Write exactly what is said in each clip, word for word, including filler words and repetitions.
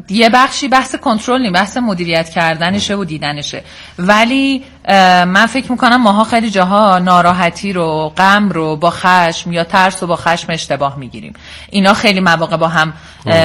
یه بخشی بحث کنترل نی، بحث مدیریت کردنشه و دیدنشه. ولی من فکر میکنم ماها خیلی جاها ناراحتی رو، غم رو با خشم یا ترس رو با خشم اشتباه میگیریم. اینا خیلی مواقع با هم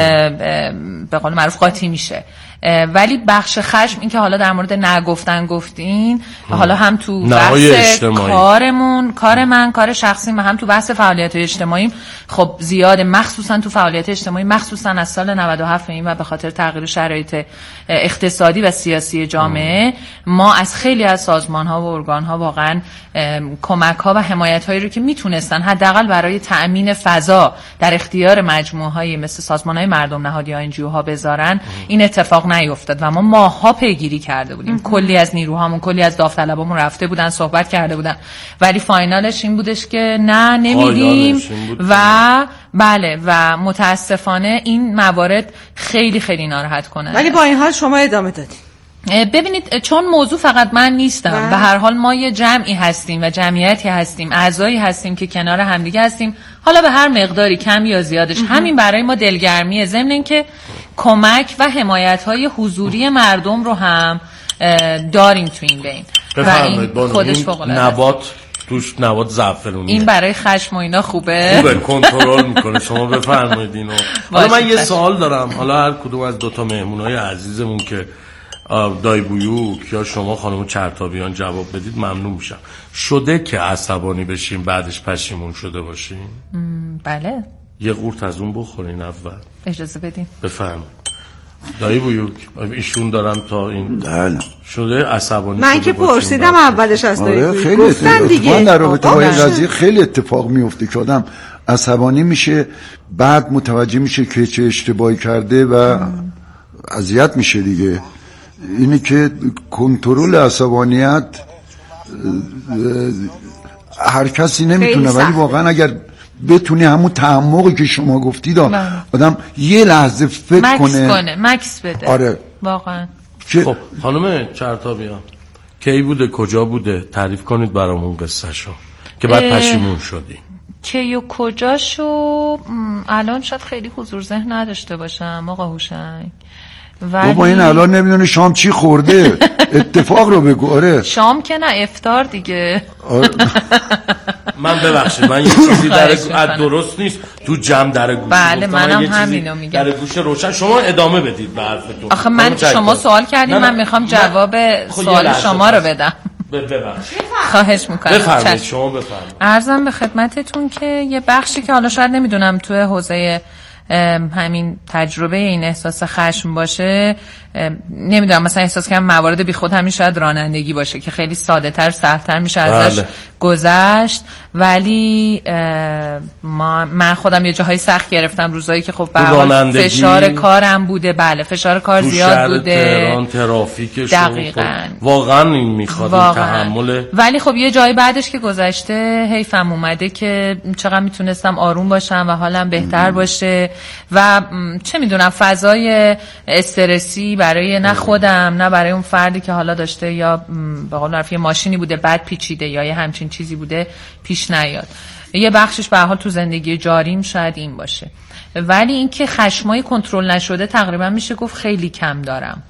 به قول معروف قاطی میشه. ولی بخش خشم این که حالا در مورد نگفتن گفتین، حالا هم تو بحث کارمون، کار من، کار شخصی، هم تو بحث فعالیت اجتماعی خب زیاده، مخصوصا تو فعالیت اجتماعی، مخصوصا از سال نود و هفت این و به خاطر تغییر شرایط اقتصادی و سیاسی جامعه ما از خیلی از سازمان‌ها و ارگان‌ها واقعا کمک‌ها و حمایت‌هایی رو که میتونستن حداقل برای تأمین فضا در اختیار مجموعه‌های مثل سازمان‌های مردم نهادی یا انجیوها بذارن، این اتفاق نیفتاد و ما ماها پیگیری کرده بودیم. کلی از نیروهامون، کلی از داوطلبامون رفته بودن، صحبت کرده بودن، ولی فاینالش این بودش که نه نمیدیم و بله و متاسفانه این موارد خیلی خیلی ناراحت کنه. ولی با این حال شما ادامه دادید. ببینید چون موضوع فقط من نیستم، به هر حال ما یه جمعی هستیم و جمعیتی هستیم، اعضایی هستیم که کنار همدیگه هستیم، حالا به هر مقداری کم یا زیادش همین برای ما دلگرمیه، ضمن اینکه کمک و حمایت‌های حضوری مردم رو هم داریم تو این بین و این خودش فوق‌العاده نبات توش نبات زعفرونیه، این برای خشم و اینا خوبه خوبه کنترل میکنه. شما بفرمایید اینو. حالا من یه سوال دارم، حالا هر کدوم از دوتا مهمونای عزیزمون که دای بویوک یا شما خانم چرتابیان جواب بدید ممنون میشم. شده که عصبانی بشیم بعدش پشیمون شده باشیم؟ بله. یه قورت از اون بخورین اول. اجازه بدین. بفرمایید. دایی بویوک ایشون دارم تا این بله شده عصبانی من که پرسیدم اولش از دایی بویوک خیلی گفتن دیگه در رابطه با این قضیه خیلی اتفاق میفته که آدم عصبانی میشه بعد متوجه میشه که چه اشتباهی کرده و اذیت میشه دیگه. اینه که کنترل عصبانیت هر کسی نمیتونه، ولی واقعا اگر بتونی همون تعمقی که شما گفتید آدم یه لحظه فکر مکس کنه کنه مکس بده. آره واقعا. خب خانم چرتابیان کی بوده کجا بوده تعریف کنید برامون قصه‌شو که بعد پشیمون شدی. کی و کجاشو الان شاید خیلی حضور ذهن نداشته باشم آقا هوشنگ. ولی بابا این الان نمیدونه شام چی خورده. اتفاق رو بگو. آره شام که نه افطار دیگه. من ببخشید من یه چیزی در درست نیست تو جمع در گوش. بله منم همینو میگم. در گوش روشن شما ادامه بدید به حرفتون. آخه من شما سوال کردین من میخوام جواب سوال شما رو بدم. ببخشید. خواهش میکنم. بفرمایید شما بفرمایید. عرضم به خدمتتون که یه بخشی که حالا شاید نمیدونم توی حوزه همین تجربه این احساس خشم باشه، نمیدونم مثلا احساس کنم موارد بی خود همین شاید رانندگی باشه که خیلی ساده تر سهل تر میشه ازش بله. گذشت. ولی ما من خودم یه جاهای سخت گرفتم روزایی که خب به حال فشار کارم بوده. بله فشار کار زیاد بوده، تهران ترافیکش دقیقاً واقعا این میخواد این تحمل. ولی خب یه جایی بعدش که گذشته حیفم اومده که چقدر میتونستم آروم باشم و حالم بهتر باشه و چه میدونم فضای استرسی برای نه خودم نه برای اون فردی که حالا داشته یا به قول معروف ماشینی بوده بعد پیچیده یا یه همچین چیزی بوده پیش نیاد. یه بخشش به هر حال تو زندگی جاریم شاید این باشه، ولی اینکه خشمای کنترل نشده تقریبا میشه گفت خیلی کم دارم.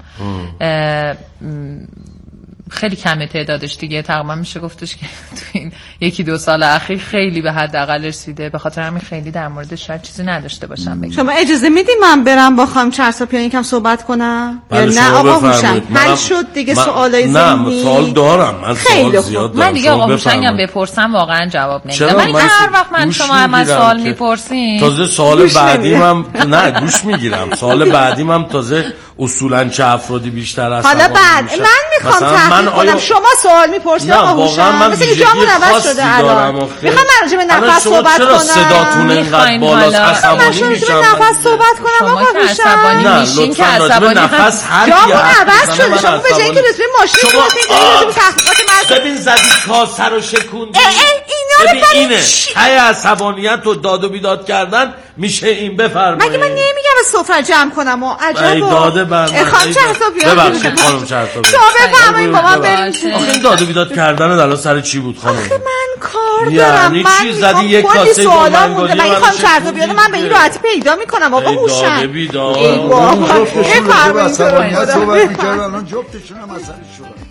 خیلی کمه تعدادش دیگه، تقریبا میشه گفتش که تو این یکی دو سال اخیر خیلی به حداقل رسیده. به خاطر همین خیلی در موردش شاید چیزی نداشته باشم بگم. شما اجازه میدین من برم با خانم چرتابیان یکم صحبت کنم یا نه آقا هوشنگ؟ حل شد دیگه سوالای ذهنی؟ نه سوال دارم من سوال زیاد دارم. من دیگه آقا هوشنگم بپرسم واقعا جواب نمیدم. من هر وقت من شما هم سوال میپرسین تازه سوال بعدیم هم نه گوش میگیرم. سوال بعدیم هم تازه اصولا چه افرادی بیشتر هستن. حالا بعد من میخوام تحقیق کنم. شما سوال میپرسید آقا هوشنگ مثل که جامون عوض شده الان. میخوام من راجع به نفس صحبت کنم. چرا صداتون اینقدر بالاست عصبانی میشم؟ من نفس صحبت کنم آقا هوشنگ. نه لطفا راجع به نفس هر کی جامون عوض شده. شما به جای اینکه رسمی ماشین شما تحقیقات من ببین زدی کاسه رو شکوندی. اینا ببین اینه های عصبانیت و داد و بیداد کردن میشه این. بفرمایید. مگه من نمیگم سفره جمع کنم و عجبا داده بر من خانم چهرتابیان ببخشید خانم چهرتابیان شما بفرمایید با من بریم. آخه این داد و بیداد کردن الان سر چی بود خانم؟ آخه من کار دارم یعنی چی زدی یک کاسه گلمنگالی من خانم چهرتابیان من به این راحتی پیدا میکنم آقا هوشن داده بیداد ای بابا بفرمایید صحبت میکردن الان جفتشون هم اثر شدن.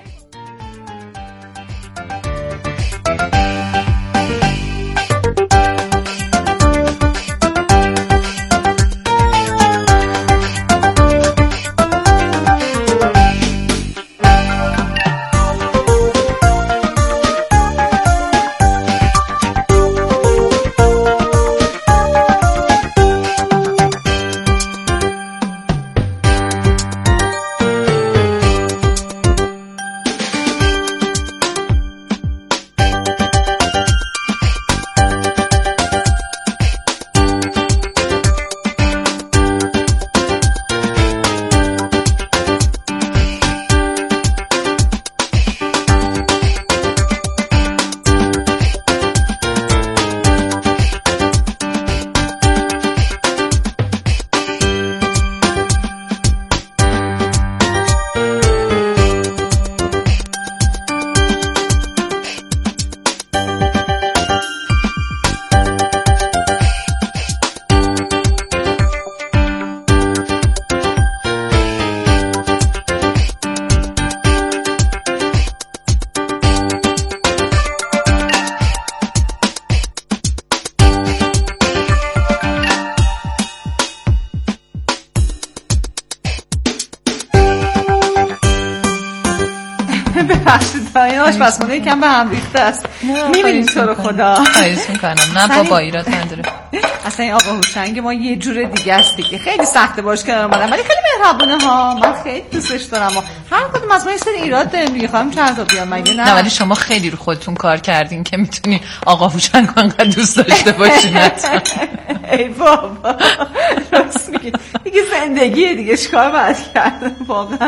این آشپزخونه یکم به هم ریخته است. میبینید تو رو خدا خواهیش میکنم. نه بابا ایراد نداره. اصلا این آقا هوشنگ ما یه جور دیگه است دیگه. خیلی سخته باش کنار اومدم ولی خیلی مهربونه ها. من خیلی دوستش دارم و هر کدوم از ما یه سری ایراد داریم دیگه. خواهم چهرتابیان مگه نه؟ نه ولی شما خیلی رو خودتون کار کردین که میتونی آقا هوشنگ انقدر دوست داشته باشین. ای بابا راست میگی. دیگه زندگیه دیگه چیکار باید کرد واقعا.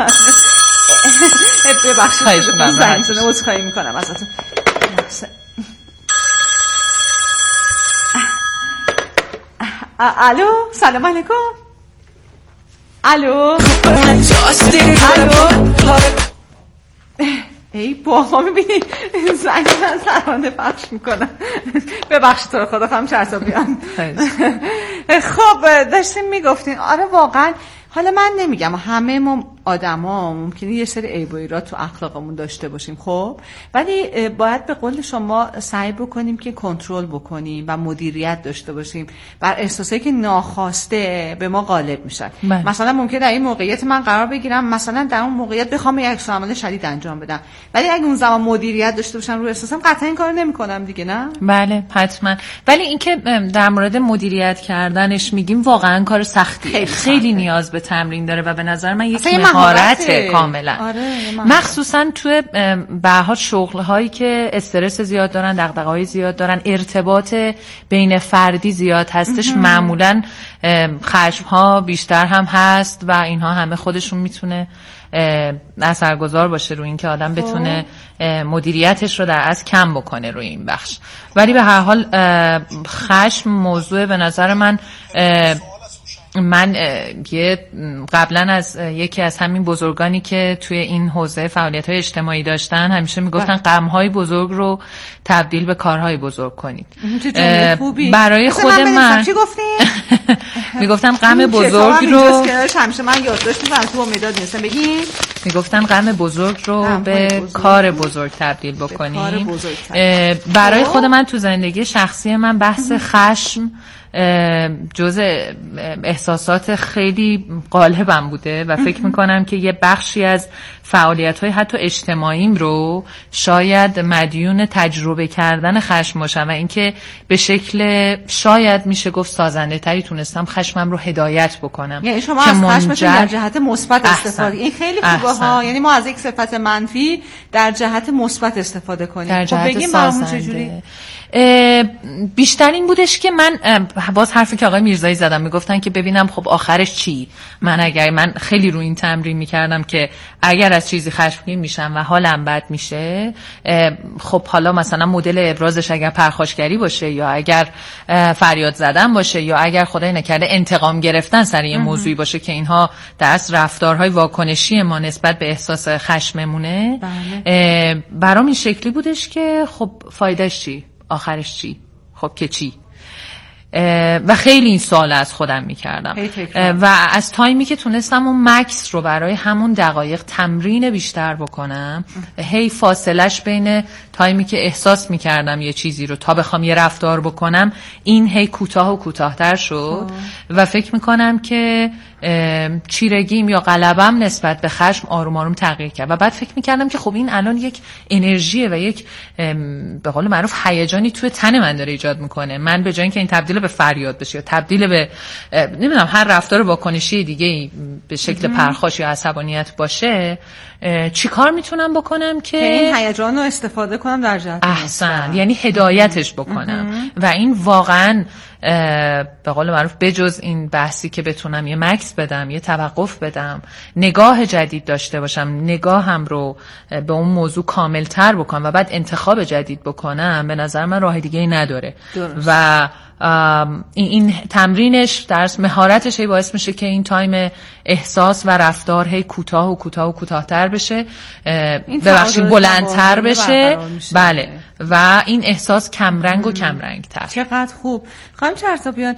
ببخشید زنگ زنه عذرخواهی میکنم ازتون. الو سلام علیکم. الو الو ای بابا میبینی زنگ من سرانده پخش میکنم. ببخشید تو رو خدا خواهم چهرتابیان. خب داشتیم میگفتین. آره واقعا حالا من نمیگم همه ما آدما ممکنه یه سری عیب و ایراد تو اخلاقمون داشته باشیم خب، ولی باید به قول شما سعی بکنیم که کنترل بکنیم و مدیریت داشته باشیم بر احساسایی که ناخواسته به ما غالب میشن. مثلا ممکنه در این موقعیت من قرار بگیرم، مثلا در اون موقعیت بخوام یک عمل شدید انجام بدم، ولی اگه اون زمان مدیریت داشته باشم رو احساسم قطعا این کارو نمیکنم دیگه. نه بله حتما. ولی اینکه در مورد مدیریت کردنش میگیم واقعا کار سختیه، خیلی, خیلی نیاز به تمرین داره و به نظر من یک مهارته کاملا. آره مخصوصا توی به‌ها شغل هایی که استرس زیاد دارن، دغدغه‌های زیاد دارن، ارتباط بین فردی زیاد هستش، معمولا خشم ها بیشتر هم هست و اینها همه خودشون میتونه اثرگذار باشه روی این که آدم بتونه مدیریتش رو در اصل کم بکنه روی این بخش. ولی به هر حال خشم موضوع به نظر من من یه قبلا از یکی از همین بزرگانی که توی این حوزه فعالیت‌های اجتماعی داشتن همیشه میگفتن غم‌های بزرگ رو تبدیل به کارهای بزرگ کنید. برای خود من چی گفتین؟ میگفتن غم بزرگ رو همیشه من یادداشت می‌کنم تو مداد نیستم بگین میگفتن غم بزرگ رو به بزرگ. کار بزرگ تبدیل بکنیم. برای خود من تو زندگی شخصی من بحث خشم جزء احساسات خیلی غالبم بوده و فکر میکنم که یه بخشی از فعالیت‌های حتی اجتماعیم رو شاید مدیون تجربه کردن خشم باشم و اینکه به شکل شاید میشه گفت سازنده تری تونستم خشمم رو هدایت بکنم. یعنی شما از خشمتون در جهت مثبت استفاده. این خیلی خوبه ها، یعنی ما از یک صفت منفی در جهت مثبت استفاده کنیم. در جهت خب سازنده. بیشتر این بودش که من باز حرفی که آقای میرزایی زدم میگفتن که ببینم خب آخرش چی. من اگر من خیلی رو این تمرین میکردم که اگر از چیزی خشمگین میشم و حالم بد میشه، خب حالا مثلا مدل ابرازش اگر پرخاشگری باشه یا اگر فریاد زدن باشه یا اگر خدای نکرده انتقام گرفتن سر یه موضوعی باشه که اینها در اصل رفتارهای واکنشی ما نسبت به احساس خشممونه، بله. برام این شکلی بودش که خب فایدهش چی؟ آخرش چی؟ خب که چی؟ و خیلی این سوال از خودم میکردم و از تایمی که تونستم اون مکس رو برای همون دقایق تمرین بیشتر بکنم، هی فاصلش بین تایمی که احساس میکردم یه چیزی رو تا بخوام یه رفتار بکنم این هی کوتاه و کوتاه‌تر شد و فکر میکنم که چیرگیم یا غلبم نسبت به خشم آروم آروم تغییر کرد و بعد فکر میکردم که خب این الان یک انرژیه و یک به قول معروف هیجانی توی تن من داره ایجاد میکنه. من به جای اینکه این تبدیل به فریاد بشه یا تبدیل به نمیدونم هر رفتار واکنشی دیگه به شکل پرخاش یا عصبانیت باشه، چی کار میتونم بکنم که این هیجان رو استفاده کنم در جهت احسن، یعنی هدایتش بکنم و این واقعا به قول معروف بجز این بحثی که بتونم یه مکس بدم، یه توقف بدم، نگاه جدید داشته باشم، نگاهم رو به اون موضوع کاملتر بکنم و بعد انتخاب جدید بکنم، به نظر من راه دیگه ای نداره. درست. و این, این تمرینش درس مهارتش هی باعث میشه که این تایم احساس و رفتار هی کوتاه و کوتاه و کوتاه‌تر بشه، ببخشید بلندتر بشه، بله، و این احساس کمرنگ و کمرنگ‌تر. چقدر خوب. خانم چرتابیان،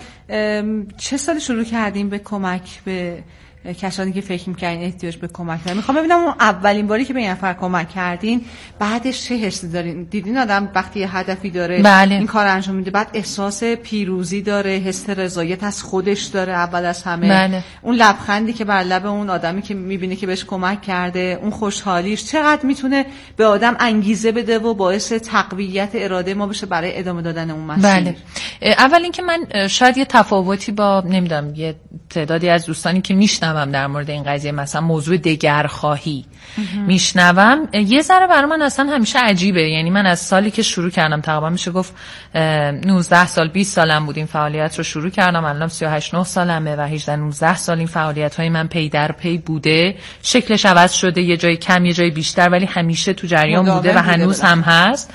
چه سالی شروع کردیم به کمک به کسانی که فکر می‌کنین احتیاج به کمک دارن؟ میخوام ببینم اون اولین باری که به این نفر کمک کردین بعدش چه حسی دارین؟ دیدین آدم وقتی یه هدفی داره بله. این کار انجام میده، بعد احساس پیروزی داره، حس رضایت از خودش داره اول از همه، بله. اون لبخندی که بر لب اون آدمی که میبینه که بهش کمک کرده، اون خوشحالیش چقدر میتونه به آدم انگیزه بده و باعث تقویت اراده ما بشه برای ادامه دادن اون مسیر. بله. اول اینکه من شاید یه تفاوتی با نمیدونم یه تعدادی از دوستانی که میشنم در مورد این قضیه، مثلا موضوع دگرخواهی میشنوم، یه ذره برای من اصلا همیشه عجیبه. یعنی من از سالی که شروع کردم، تقریبا میشه گفت نوزده سال بیست سالم بود این فعالیت رو شروع کردم، الان سی و هشت نه سالمه و هجده نوزده سال این فعالیت های من پی در پی بوده، شکلش عوض شده، یه جای کم یه جای بیشتر، ولی همیشه تو جریان بوده و هنوز هم هست.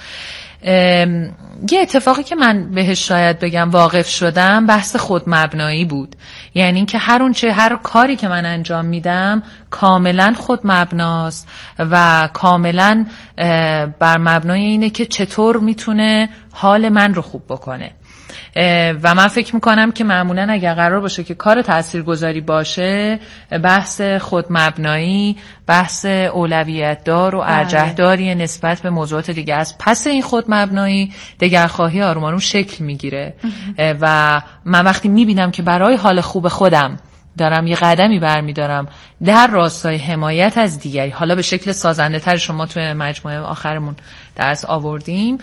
یه اتفاقی که من بهش شاید بگم واقف شدم بحث خود مبنایی بود. یعنی اینکه هر اون چه هر کاری که من انجام میدم کاملا خود مبناست و کاملا بر مبنای اینه که چطور میتونه حال من رو خوب بکنه. و من فکر میکنم که معمولا اگر قرار باشه که کار تاثیرگذاری باشه، بحث خود مبنایی، بحث اولویت دار و ارجحداری نسبت به موضوعات دیگه است. پس این خود مبنایی دگرخواهی آروم آروم شکل میگیره و من وقتی میبینم که برای حال خوب خودم دارم یه قدمی برمیدارم در راستای حمایت از دیگری، حالا به شکل سازنده تر شما توی مجموعه آخرمون درس آوردیم،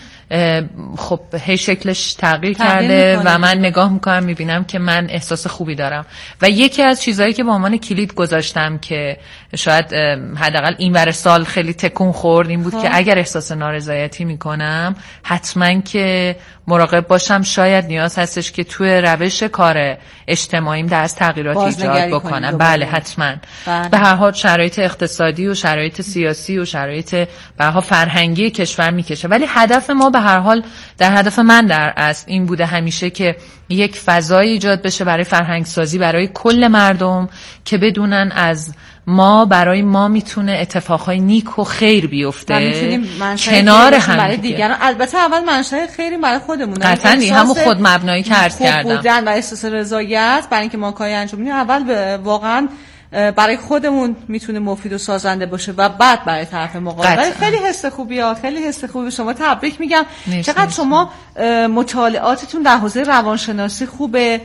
خب هی شکلش تغییر کرده و من نگاه میکنم میبینم که من احساس خوبی دارم. و یکی از چیزهایی که به عنوان کلید گذاشتم که شاید حداقل این ور سال خیلی تکون خورد این بود خب. که اگر احساس نارضایتی میکنم حتما که مراقب باشم، شاید نیاز هستش که توی روش کار اجتماعیم دست تغییراتی ایجاد بکنم. بله حتما. بله. به هر حال شرایط اقتصادی و شرایط سیاسی و شرایط به هر حال فرهنگی کشور میکشه، ولی هدف ما به هر حال در هدف من در اصل این بوده همیشه که یک فضای ایجاد بشه برای فرهنگ سازی برای کل مردم که بدونن از ما برای ما میتونه اتفاقهای نیک و خیر بیفته کنار هم برای دیگران. البته اول منشأ خیری برای خودمون، قطعاً همون خود مبنایی که عرض کردم بودن و احساس رضایت برای اینکه ما کاری انجام میدیم اول واقعاً برای خودمون میتونه مفید و سازنده باشه و بعد برای طرف مقابل. ولی خیلی حس خوبیه، خیلی حس خوبی. شما تبریک میگم. چقدر شما مطالعاتتون در حوزه روانشناسی خوبه،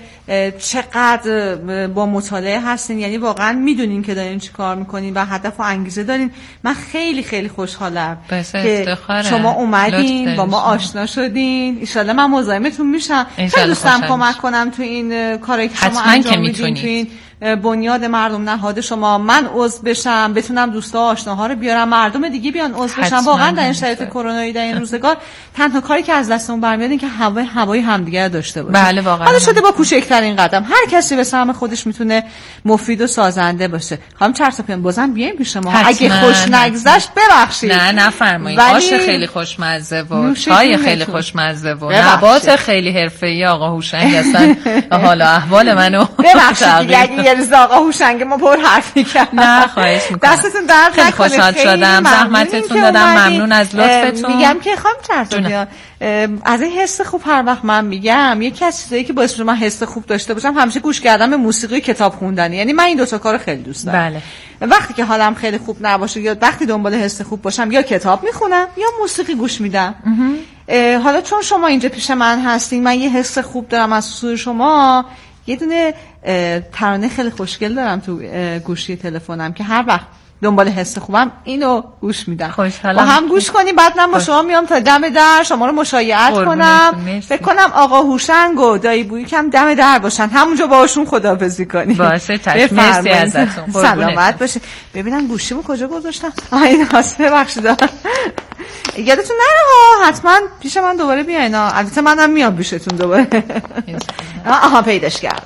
چقدر با مطالعه هستین، یعنی واقعا میدونین که دارین چی کار میکنین و هدف و انگیزه دارین. من خیلی خیلی خوشحالم که شما اومدین با ما آشنا شدین. ان شاءالله من مزاحمتون میشم، خیلی دوستم کمک کنم تو این کاری که شما انجام میدین تو این بنیاد مردم نهاد شما، من عضو بشم، بتونم دوستا آشناها رو بیارم، مردم دیگه بیان عضو بشن. واقعا در این شرایط کرونایی در این روزگار تنها کاری که از دستمون برمیاد این که هوای هوای همدیگه رو داشته باشیم. بله واقعا. حالا شده با کوچکترین قدم هر کسی به سهم خودش میتونه مفید و سازنده باشه. خانم چرساپیان بازم بیایم پیش ما. اگه خوش نگذشت ببخشید. نه نفرمایید. آش خیلی خوشمزه و چای خیلی خوشمزه و نبات خیلی حرفه‌ای آقا هوشنگ هستن. حالا احوال منو ببخشید اگه یه روز آقا هوشنگ ما پر حرف می‌کرد. نه خواهش می‌کنم. دستتون درد نکنه. خیلی خوشحال شدم. زحمتتون دادم. ممنون از لطفتون. میگم که خانم چرساپیان از این حس خوب هر وقت من میگم یکی از چیزایی که باعث من حس خوب داشته باشم همیشه گوش کردن به موسیقی، کتاب خوندن. یعنی من این دو تا کارو خیلی دوست دارم. بله. وقتی که حالم خیلی خوب نباشه یا وقتی دنبال حس خوب باشم یا کتاب میخونم یا موسیقی گوش میدم. حالا چون شما اینجا پیش من هستین من یه حس خوب دارم از سوی شما. یه دونه ترانه خیلی خوشگل دارم تو گوشی تلفنم که هر وقت دنبال حس خوبم اینو گوش میدم. با هم گوش کنیم بعد من با شما میام تا دم در شما رو مشایعت کنم. فکر کنم آقا هوشنگ و دایی بویی کم دم در باشن همونجا باهاشون خداحافظی کنیم. باشه چشم. مرسی ازتون. سلامت باشید. ببینم گوشیمو کجا گذاشتم. آین هاست ببخشید. یادتون نره ها حتما پیش من دوباره بیاین. البته منم میام پیشتون دوباره. آها پیداش کردم.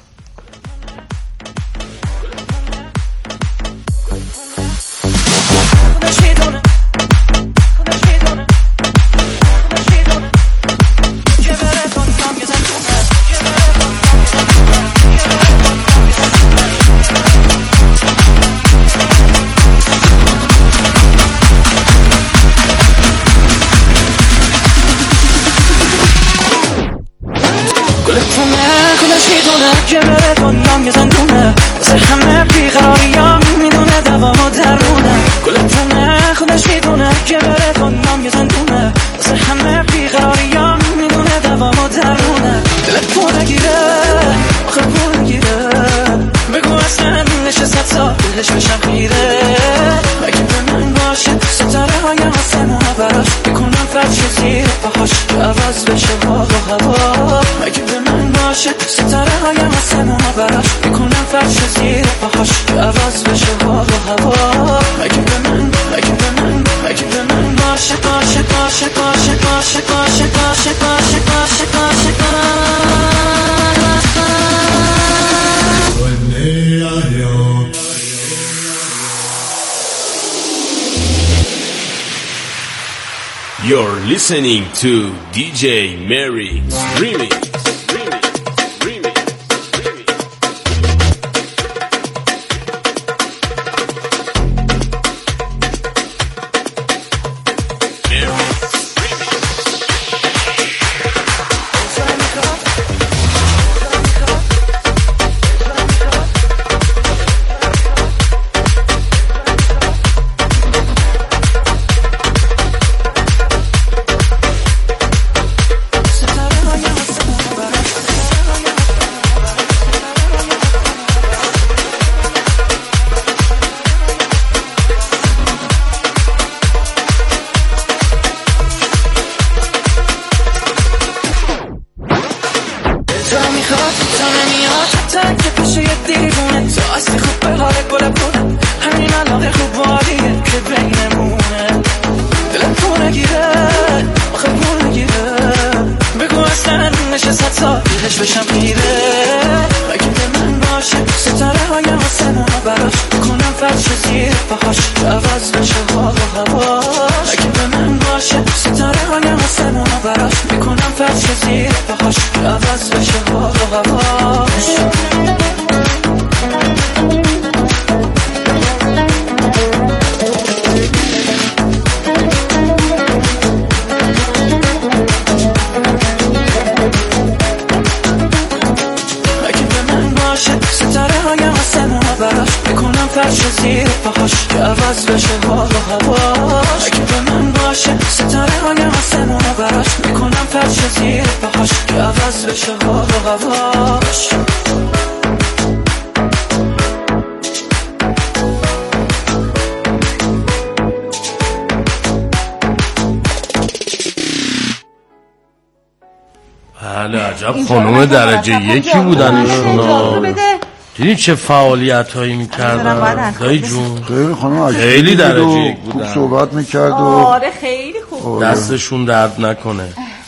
که بره دنیام یه زندونه واسه همه بیقراریام میدونه دوامو درونه گلتونه خودش میدونه که بره دنیام یه زندونه واسه همه بیقراریام میدونه دوامو درونه دلت پو نگیره آخه پو نگیره بگو اصلا نشه صد سال دلش بشم خیره اگه به من باشه ستاره های آسمون براش بکنم فرش زیر پاهاش که عوض بشه باغ و هوا اگه به من باشه ستاره های آسمون براش بکنم فرش زیر پاهاش که عوض بشه باغ و هوا اگه به من اگه به من اگه به من باشه باشه باشه باشه باشه باشه باشه باشه باشه باشه You're listening to D J Mary Remix. بله عجب خانوم درجه یکی بودن ایشونا. دیدین چه فعالیت هایی میکردن دایی جون؟ خیلی خانم خیلی درجه یک بودن، خوب صحبت میکرد و آره خیلی خوب، دستشون درد نکنه.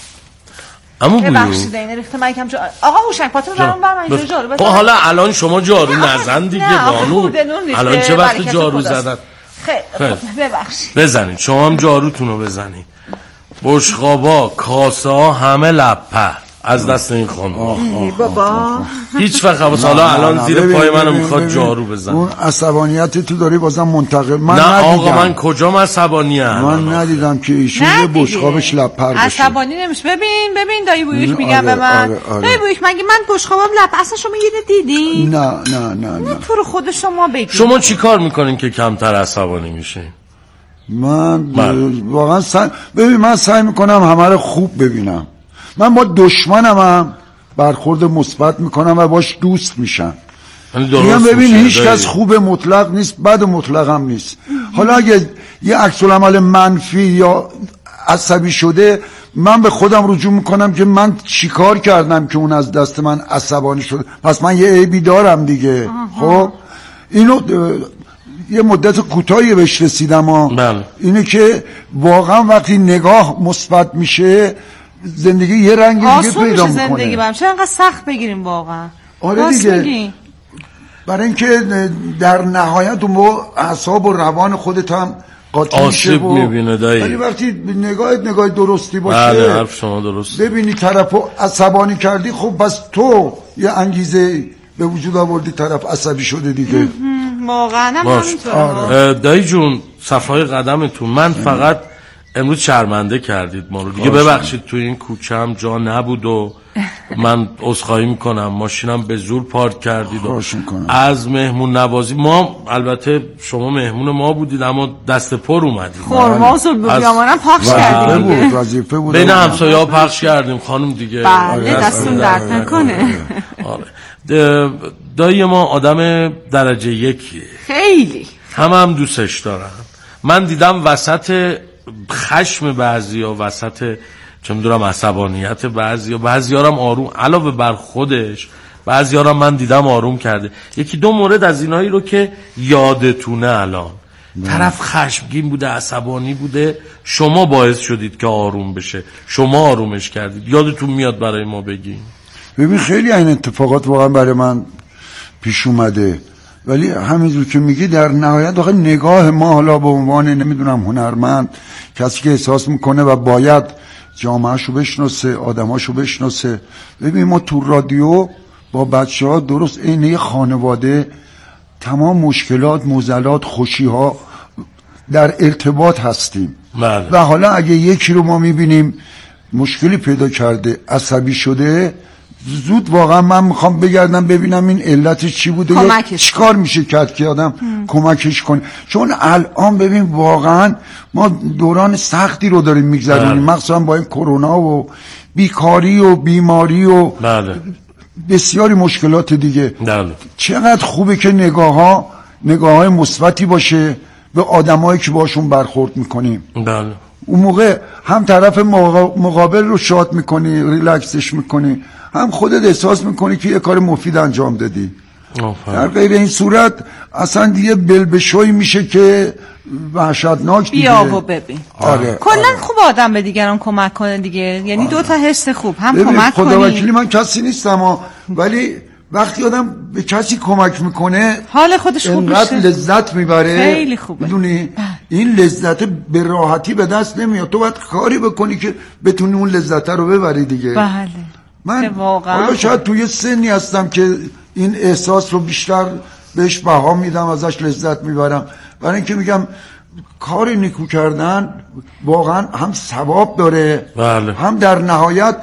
اما بویو ببخشید این ریخته من یکم جا... آقا هوشنگ پاتون برام بر من اینجا جارو بزن. حالا الان شما جارو نزن دیگه بانو، الان چه وقت جارو زدن؟ خیلی ببخشید بزنید، شما هم جاروتون رو بزنید. بشقابا کاسه ها همه لپه از دست این خانم. بابا هیچ وقت حواس حالا الان زیر پای منو میخواد جارو بزن. اون عصبانیت تو داری بازم منتقل. من نه ندیدم. آقا من کجام عصبانی ام؟ من ندیدم که ایشون یه بشقابش لپر بشه. عصبانی نمیشه. ببین ببین دایی بویش میگم به من. آره آره. دایی بویش مگه من بشقابم لپ اصلا شما یه دیدی؟ نه نه نه نه. تو رو خود شما بگید. شما چی کار میکنین که کمتر عصبانی میشین؟ من واقعا سعی ببین من سعی میکنم همه رو خوب ببینم. من با دشمنم هم برخورد مثبت میکنم و باش دوست میشم. میگم ببین هیچ کس خوب مطلق نیست، بد مطلق هم نیست. حالا اگه یه عکس العمل منفی یا عصبی شده، من به خودم رجوع میکنم که من چیکار کردم که اون از دست من عصبانی شده، پس من یه عیبی دارم دیگه. خب اینو یه مدت کوتاهی بهش رسیدم ها. بله. اینه که واقعا وقتی نگاه مثبت میشه زندگی یه رنگ دیگه پیدا میکنه. زندگی برم چرا انقدر سخت بگیریم واقعا؟ آره دیگه، برای اینکه در نهایت اون اعصاب و روان خودت هم قاطی میشه آسیب میبینه دایی. ولی وقتی نگاهت نگاه درستی باشه، بله حرف شما درست، ببینی طرفو عصبانی کردی، خب بس تو یه انگیزه به وجود آوردی، طرف عصبی شده دیگه. واقعا هم همینطوره. دایی جون صفای قدمتون، من فقط امروز شرمنده کردید ما رو دیگه. ببخشید تو این کوچه هم جا نبود و من عذرخواهی میکنم، ماشینم به زور پارک کردید و از مهمون نوازی ما، البته شما مهمون ما بودید اما دست پر اومدید، خورما سول بودیامانم پخش کردیم، وظیفه بود بین همسایه ها پخش کردیم خانم دیگه. بله دستون درد نکنه. دایی ما آدم درجه یکیه، خیلی هم هم دوستش دارم. من دیدم وسط خشم بعضیا، وسط چه میدونم عصبانیت بعضیا، بعضیا هم آروم علاوه بر خودش، بعضیا هم من دیدم آروم کرده. یکی دو مورد از اینایی رو که یادتونه الان نه. طرف خشمگین بوده، عصبانی بوده، شما باعث شدید که آروم بشه، شما آرومش کردید. یادتون میاد برای ما بگین؟ ببین خیلی این اتفاقات واقعا برای من پیش اومده، ولی همینجور که میگی در نهایت واقعا نگاه ما، حالا به عنوان نمیدونم هنرمند، کسی که احساس میکنه و باید جامعهشو بشناسه، آدماشو بشناسه. ببین ما تو رادیو با بچه ها درست اینه خانواده، تمام مشکلات، معضلات، خوشی ها در ارتباط هستیم. بله. و حالا اگه یکی رو ما میبینیم مشکلی پیدا کرده، عصبی شده، زود واقعا من میخوام بگردم ببینم این علتش چی بوده یا چی کار میشه کرد که آدم هم. کمکش کنه. چون الان ببین واقعا ما دوران سختی رو داریم میگذرونیم، مخصوصا با این کرونا و بیکاری و بیماری و بله. بسیاری مشکلات دیگه. بله. چقدر خوبه که نگاه ها نگاه های مثبتی باشه به آدمایی که باشون برخورد میکنیم. بله. اون موقع هم طرف مقابل رو شاد میکنی، ریلکسش میکنی، هم خودت احساس میکنی که یه کار مفید انجام دادی. در غیر این صورت اصلا دیگه بلبشوی میشه که وحشتناک دیگه. بیا و ببین. آره. کلا آره. خوب آدم به دیگران کمک کنه دیگه، یعنی آره. دو تا حس خوب، هم کمک کنی. خدا وکیلی من کسی نیستم، ولی وقتی آدم به کسی کمک میکنه حال خودش خوب میشه، انقدر لذت میبره. خیلی خوبه. میدونی این لذت به راحتی به دست نمیاد، تو باید کاری بکنی که بتونی اون لذت رو ببری دیگه. بله. من حالا شاید توی سنی هستم که این احساس رو بیشتر بهش بها میدم، ازش لذت میبرم، برای اینکه میگم کار نیکو کردن واقعا هم ثواب داره. بله. هم در نهایت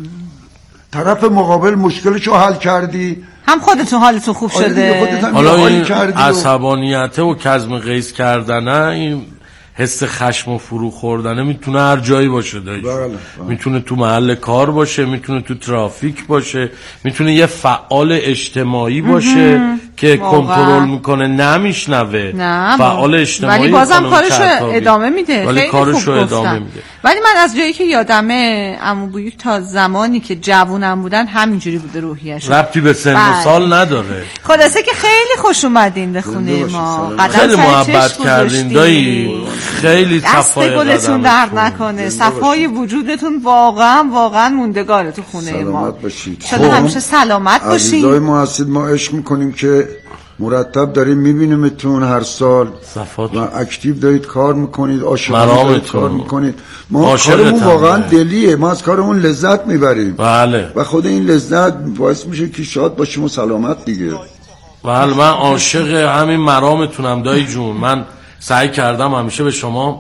طرف مقابل مشکلشو حل کردی، هم خودتون حالتون خوب شده. حالا این عصبانیت و کظم غیظ کردن، این حس خشم و فرو خوردنه میتونه هر جایی باشه دایی. بله بله. میتونه تو محل کار باشه، میتونه تو ترافیک باشه، میتونه یه فعال اجتماعی باشه که کنترل میکنه نمیشنوه. نه فعال اجتماعی ولی بازم کارشو ادامه میده. ولی کارشو ادامه میده. ولی من از جایی که یادمه عمو بویک تا زمانی که جوونم بودن همینجوری بوده روحیه‌اش. ربطی به سن و سال نداره. خلاصه که خیلی خوش اومدین به خونه ما. خیلی محبت کردین دایی. خیلی صفای قدمتون گلتون درد نکنه. صفای وجودتون واقعا واقعا موندگاره تو خونه ما. سلامت باشید. شده همیشه سلامت باشید. عزیزای ما هستید، ما عشق میکنیم که مرتب داریم میبینیمتون هر سال صفات و اکتیو دارید کار میکنید، عاشقانه کار میکنید. ما کارمون واقعا دلیه، ما از کارمون لذت میبریم. بله. و خود این لذت باعث میشه که شاد باشیم و سلامت دیگه. بله من عاشق همین مرامتونم دایی جون. من سعی کردم همیشه به شما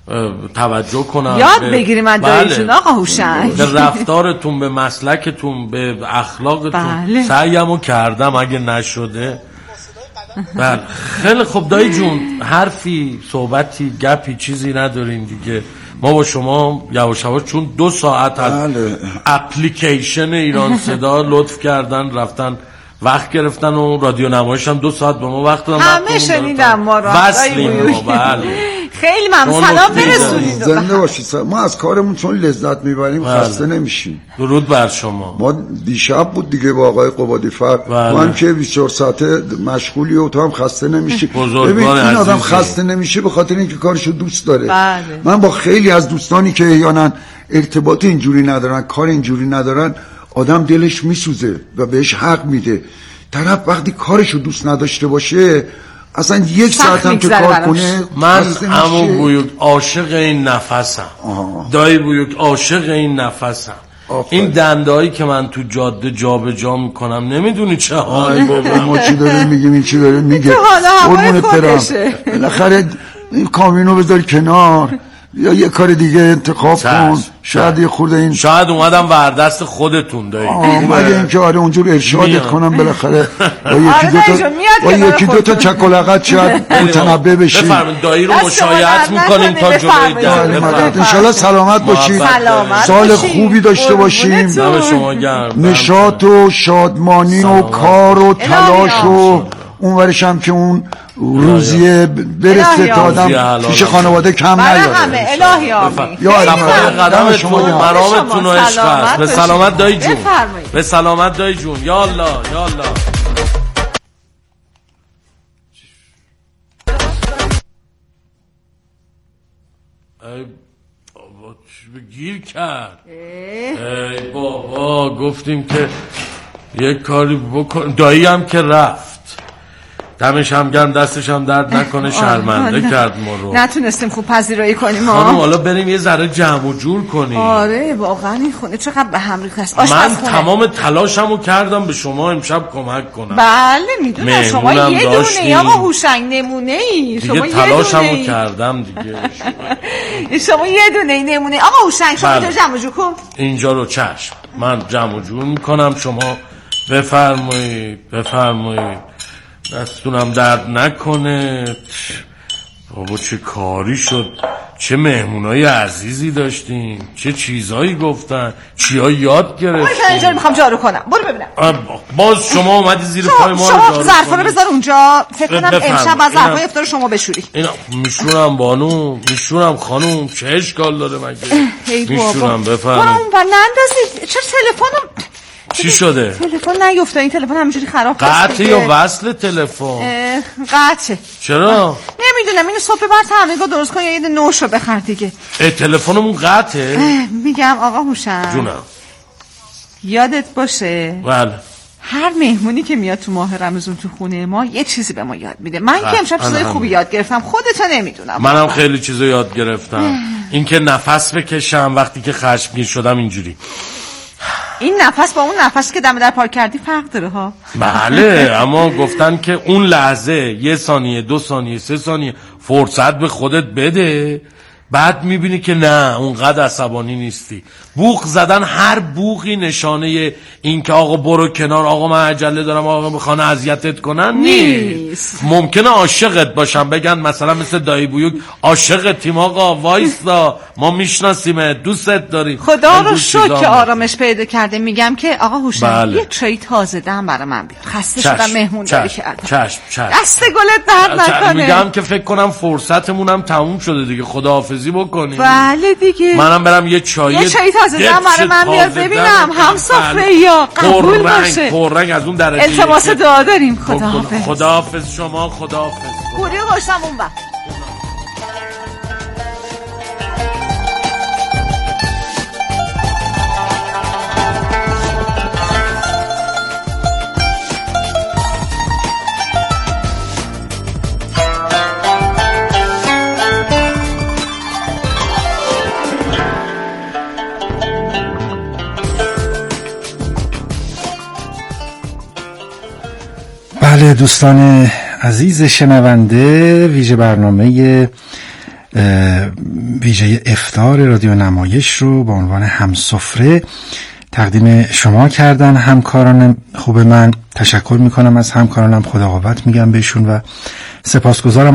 توجه کنم، یاد بگیریم از داییتون آقا هوشنگ، به رفتارتون، به مسلکتون، به اخلاقتون. بله. سعیمو کردم، اگه نشده بله. خیلی خوب دایی جون، حرفی صحبتی گپی چیزی نداریم دیگه. ما با شما یواش یواش چون دو ساعت از بله. اپلیکیشن ایران صدا لطف کردن رفتن وقت گرفتن و رادیو نمایش هم دو ساعت به ما وقت دادن. همه شنیدم ما رو وصلیم ما. بله خیلی ممنون. سلام برسونید. زنده باشید. ما از کارمون چون لذت میبریم خسته نمیشیم. درود بر شما. ما دیشب بود دیگه با آقای قبادی فر بله. تو هم که بیست و چهار ساعته مشغولی و تو هم خسته نمیشی. ببین این آدم خسته نمیشه به خاطر اینکه کارشو دوست داره. بله. من با خیلی از دوستانی که احیانا ارتباط اینجوری ندارن، کار اینجوری ندارن، آدم دلش میسوزه و بهش حق میده. طرف وقتی کارشو دوست نداشته باشه اصلا یک ساعت هم که کار کنه. من عمو بویک عاشق این نفسم. دایی بویک عاشق این نفسم. آفره. این دندایی که من تو جاده جابجا میکنم نمیدونی چه حالی بابا. ما چی داره میگیم این چی داره میگه. قربونت برم. بالاخره این کامینو بذار کنار یا یه کار دیگه انتخاب کن. شاید یه خورده این شاید اومدم وردست خودتون دایی. مگه اینکه آره اونجور ارشادت کنم بالاخره با یکی دو تا با یکی دو تا چکلقت شاید متنبه بشی. بفرمایید دایی رو مشایعت میکنیم تا جلوی در. ان شاءالله سلامت باشید. سال خوبی داشته باشیم. دم شما گرم. نشاط و شادمانی و کار و تلاش و اونورش هم که اون روزیه برسه تا آدم پیش خانواده کم نیاره. همه الهی آمین. یا قدمتون مرامتون و عشق است. به سلامت دایی جون. به سلامت دایی جون. یا الله یا الله. ای بابا چی گیر کرد. ای بابا گفتیم که یک کاری بکن. دایی هم که رفت، دمش هم گرم، دستش هم درد نکنه. شرمنده کرد ما رو. نتونستیم خوب پذیرایی کنیم ما. خانم حالا بریم یه ذره جمع و جور کنیم. آره واقعا این خونه چقدر به هم ریخت. من تمام تلاشمو کردم به شما امشب کمک کنم. بله میدونم شما یه دونه آقا هوشنگ نمونه ای. شما یه تلاشمو کردم دیگه. شما یه دونه نمونه آقا هوشنگ. شما اینجا جمع و جور کن. اینجا رو چشم من جمع و جور میکنم. شما بفرمایید بفرمایید. دستونم درد نکنه. بابا چه کاری شد، چه مهمونای عزیزی داشتیم، چه چیزایی گفتن، چیا یاد گرفتیم. برو اینجا میخوام جارو کنم. برو ببینم. باز شما اومدی زیر پای ما رو جارو شما ظرفا رو بذار اونجا. فکر کنم امشب از ظرفای افطار شما بشوری. اینا میشورم بانو، میشورم خانم. چه اشکال داره مگه؟ میشورم بفرمایید. برو نندازید. چرا تلفنم چی شده؟ تلفن نیفته. این تلفن همینجوری خراب شده. قطع یا وصل تلفن؟ قطعه. چرا؟ نمیدونم. اینو صبح بر تعمیرگاه درست کن یا یه نوشو بخر دیگه. تلفنمون قطعه؟ میگم آقا هوشنگ جونم یادت باشه بله هر مهمونی که میاد تو ماه رمضان تو خونه ما یه چیزی به ما یاد میده. من که امشب چیزای خوبی یاد گرفتم. خودت نمیدونم. منم خیلی چیزا یاد گرفتم. اینکه نفس بکشم وقتی که خشمگین شدم اینجوری. این نفس با اون نفسی که دم در پارک کردی فرق داره ها. بله اما گفتن که اون لحظه یه ثانیه دو ثانیه سه ثانیه فرصت به خودت بده بعد میبینی که نه اونقدر عصبانی نیستی. بوق زدن، هر بوقی نشانه این که آقا برو کنار، آقا من عجله دارم، آقا میخوان اذیتت کنن نیست. ممکنه عاشقت باشن، بگن مثلا مثل دایی بویوک عاشقتیم آقا وایستا ما میشناسیمه دوستت داریم. خدا رو شکر که آرامش پیدا کرده. میگم که آقا هوشنگ بله. یه چای تازه دم برای من بیار، خسته شدم مهمون داری کردم. چشم چشم دست گلت درد نکنه. میگم که فکر کنم فرصتمونم تموم شده دیگه، خداحافظی بکنیم. بله دیگه منم برم یه چای یه چای تازه دم برای من بیار ببینم هم سفره یا قبول باشه. پررنگ از اون درجه. التماس دعا داریم. خداحافظ. خداحافظ شما، خداحافظ. پوری گوشتم اون وقت. بله دوستان عزیز شنونده، ویژه برنامه ویژه افطار رادیو نمایش رو با عنوان همسفره تقدیم شما کردن همکاران خوب من. تشکر میکنم از همکارانم، خدا قوت میگم بهشون و سپاسگزارم